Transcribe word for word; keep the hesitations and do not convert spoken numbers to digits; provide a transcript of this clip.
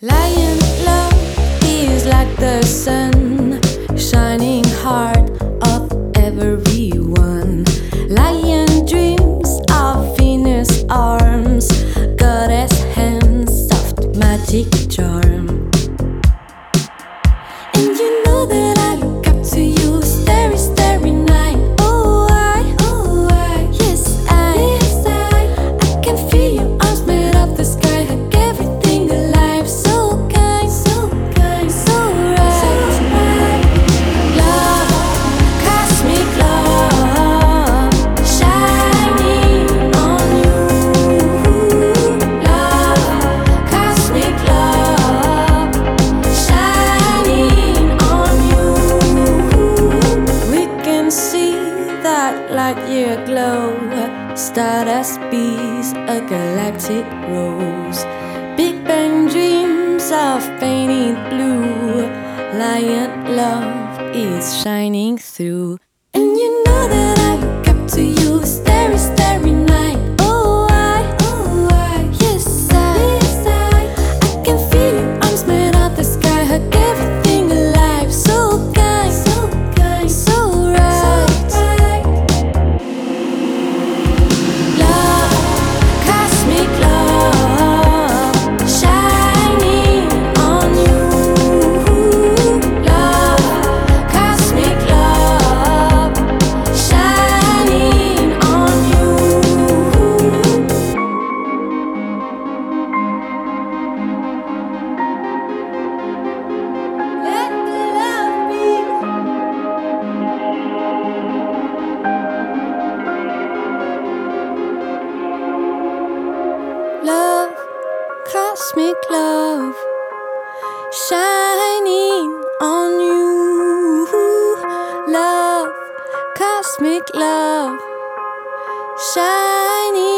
Lion love is like the sun, shining heart of everyone. Lion dreams of Venus arms, goddess hands, soft magic charm. And you know that I look up to you, starry, starry night. Oh, I, oh, I, yes, I, yes, I, I can feel your arms made of the sky, hug everything alive. So kind, so kind, so right, so right. Love, cosmic love, shining on you. Love, cosmic love, shining on you. We can see that light year glow, stardust bees, a galactic rose. Big Bang dreams of painted blue. Lion love is shining through. And you know that I look up to you, starry, starry night. Oh, I, oh, I, yes, I, yes, I, I can feel your arms made of the sky, hug everything alive. So kind, so kind, so right, so right. Love, cosmic love, shining on you. Love, cosmic love, shining on you. Let the love be. Love, cosmic love, shining on you. Love, cosmic love, shining.